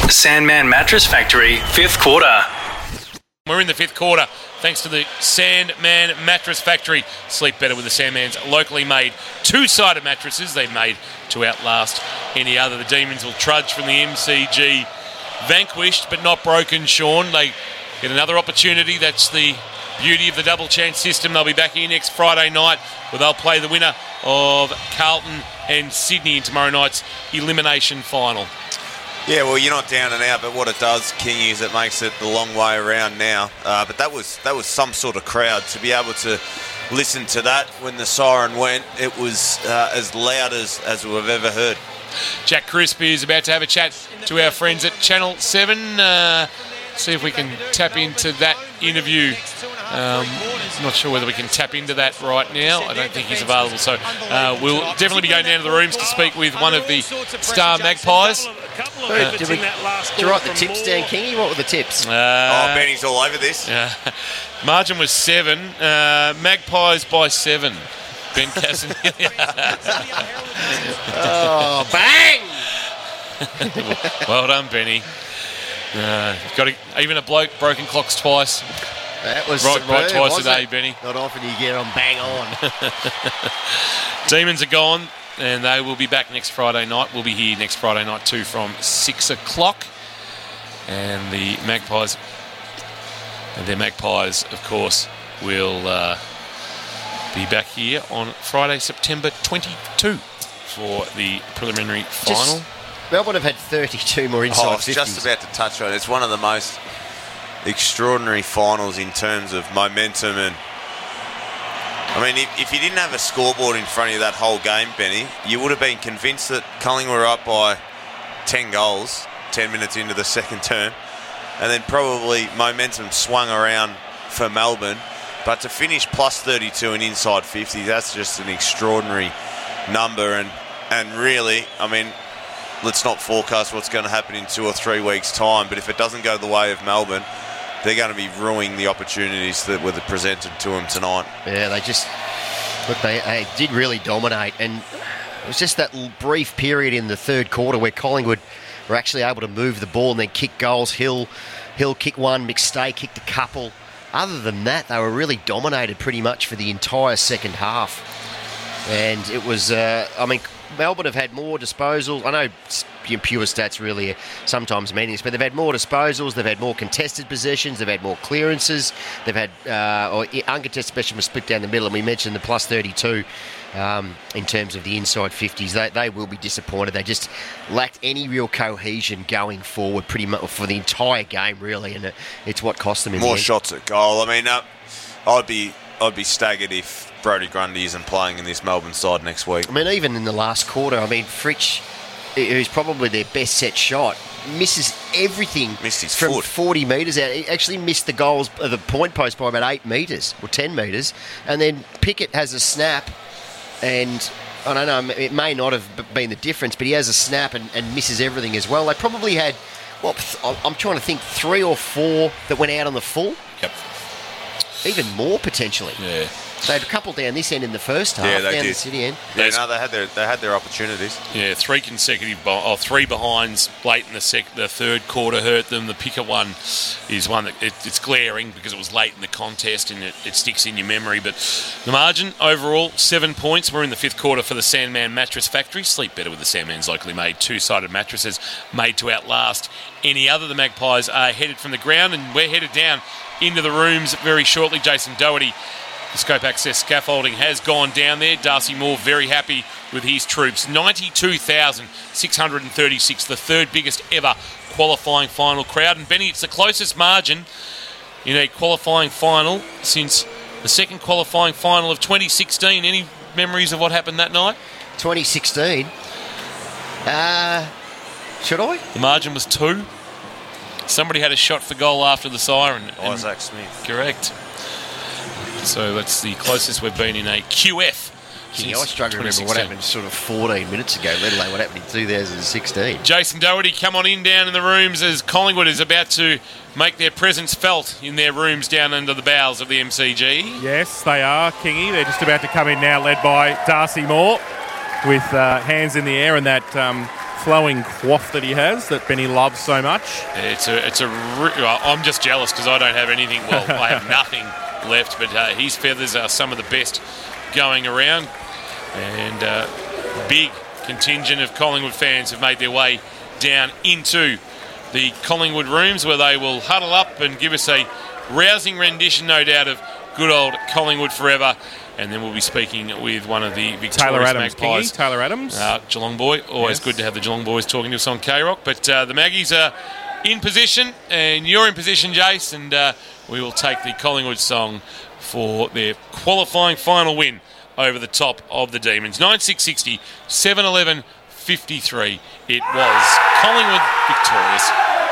Sandman Mattress Factory, 5th quarter. We're in the 5th quarter thanks to the Sandman Mattress Factory. Sleep better with the Sandman's locally made two-sided mattresses. They made to outlast any other. The Demons will trudge from the MCG vanquished but not broken, Sean. They get another opportunity. That's the beauty of the double chance system. They'll be back here next Friday night where they'll play the winner of Carlton and Sydney in tomorrow night's elimination final. Yeah, well, you're not down and out, but what it does, King, is it makes it the long way around now. But that was some sort of crowd. To be able to listen to that when the siren went, it was as loud as we've ever heard. Jack Crispy is about to have a chat to our friends at Channel 7. See if we can tap into that interview. Not sure whether we can tap into that right now. I don't think he's available. So we'll definitely be going down to the rooms to speak with one of the star Magpies. Did you write the tips down, Kingy? What were the tips? Benny's all over this. Margin was 7. Magpies by 7. Ben Casson. Oh, bang! Well done, Benny. Got even a bloke broken clocks twice. That was right superb, twice a day, Benny. Not often you get on bang on. Demons are gone, and they will be back next Friday night. We'll be here next Friday night too from 6 o'clock. And the Magpies, of course, will be back here on Friday, September 22 for the preliminary final. Melbourne have had 32 more inside 50s. I was just about to touch on it. It's one of the most extraordinary finals in terms of momentum. And I mean, if you didn't have a scoreboard in front of you that whole game, Benny, you would have been convinced that Collingwood were up by 10 goals 10 minutes into the second term, and then probably momentum swung around for Melbourne. But to finish plus 32 and inside 50, that's just an extraordinary number. And really, I mean, let's not forecast what's going to happen in 2 or 3 weeks' time, but if it doesn't go the way of Melbourne, they're going to be ruining the opportunities that were presented to them tonight. Yeah, they did really dominate, and it was just that brief period in the third quarter where Collingwood were actually able to move the ball and then kick goals. Hill kicked one, McStay kicked a couple. Other than that, they were really dominated pretty much for the entire second half. And it was, Melbourne have had more disposals. I know pure stats really sometimes meaningless, but they've had more disposals, they've had more contested possessions, they've had more clearances, they've had uncontested possession was split down the middle, and we mentioned the plus 32 in terms of the inside 50s. They will be disappointed. They just lacked any real cohesion going forward pretty much for the entire game, really, and it's what cost them in the end. More shots at goal. I mean, I'd be staggered if Brodie Grundy isn't playing in this Melbourne side next week. I mean, even in the last quarter, Fritsch, who's probably their best set shot, misses everything. Missed his from foot. 40 metres out. He actually missed the goals of the point post by about 8 metres or 10 metres. And then Pickett has a snap, and I don't know, it may not have been the difference, but he has a snap and misses everything as well. They probably had, I'm trying to think, 3 or 4 that went out on the full. Yep. Even more potentially. Yeah. They had a couple down this end in the first half, they down did. The City end. Yeah, no, they had their opportunities. Yeah, 3 consecutive, 3 behinds late in the third quarter hurt them. The Pickett one is one that it's glaring because it was late in the contest and it sticks in your memory. But the margin overall 7 points. We're in the 5th quarter for the Sandman Mattress Factory. Sleep better with the Sandman's locally made two-sided mattresses made to outlast any other. The Magpies are headed from the ground, and we're headed down into the rooms very shortly. Jason Doherty. The Scope Access scaffolding has gone down there. Darcy Moore very happy with his troops. 92,636, the third biggest ever qualifying final crowd. And Benny, it's the closest margin in a qualifying final since the second qualifying final of 2016. Any memories of what happened that night? 2016? Should I? The margin was 2. Somebody had a shot for goal after the siren. Isaac Smith. Correct. So that's the closest we've been in a QF. I struggle to remember what happened sort of 14 minutes ago, let alone what happened in 2016. Jason Doherty, come on in down in the rooms as Collingwood is about to make their presence felt in their rooms down under the bowels of the MCG. Yes, they are, Kingy. They're just about to come in now, led by Darcy Moore, with hands in the air and that flowing quaff that he has that Benny loves so much. I'm just jealous because I don't have anything. Well, I have nothing left, but his feathers are some of the best going around. And big contingent of Collingwood fans have made their way down into the Collingwood rooms where they will huddle up and give us a rousing rendition, no doubt, of good old Collingwood forever. And then we'll be speaking with one of the victorious Taylor Adams, Magpies. Taylor Adams. Geelong boy. Always good to have the Geelong boys talking to us on K-Rock. But the Maggies are in position, and you're in position, Jace, and we will take the Collingwood song for their qualifying final win over the top of the Demons. 9-6-60, 7-11-53. It was Collingwood victorious.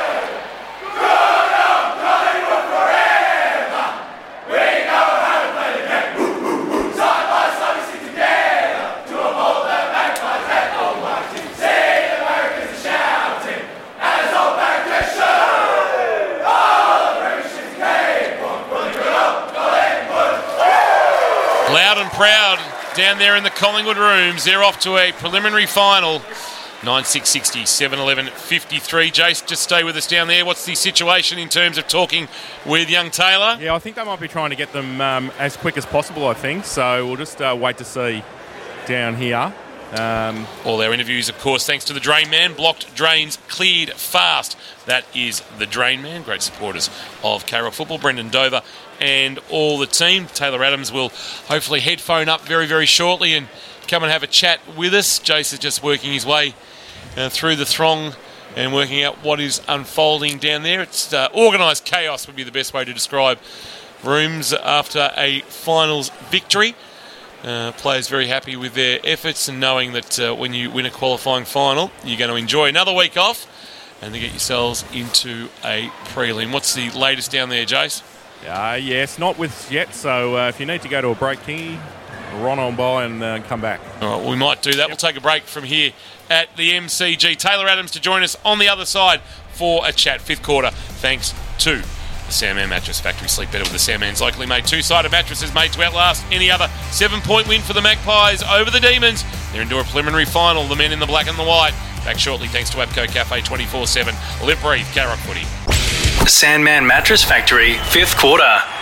Loud and proud down there in the Collingwood rooms. They're off to a preliminary final. 9-6-60, 7-11-53. Jace, just stay with us down there. What's the situation in terms of talking with young Taylor? Yeah, I think they might be trying to get them as quick as possible, I think. So we'll just wait to see down here. All our interviews, of course, thanks to the Drain Man. Blocked drains cleared fast. That is the Drain Man. Great supporters of K-Rock football. Brendan Dover and all the team. Taylor Adams will hopefully headphone up very, very shortly and come and have a chat with us. Jace is just working his way through the throng and working out what is unfolding down there. It's organised chaos would be the best way to describe rooms after a finals victory. Players very happy with their efforts and knowing that when you win a qualifying final, you're going to enjoy another week off and to get yourselves into a prelim. What's the latest down there, Jace? Yes, not with yet. So if you need to go to a break, Kingy, run on by and come back. All right, we might do that. Yep. We'll take a break from here at the MCG. Taylor Adams to join us on the other side for a chat. Fifth quarter, thanks to the Sandman Mattress Factory. Sleep better with the Sandman's locally made two-sided mattresses made to outlast any other. 7-point win for the Magpies over the Demons. They're into a preliminary final, the men in the black and the white. Back shortly thanks to Abco Cafe 24/7. Live, breathe, K-Rock footy. Sandman Mattress Factory, fifth quarter.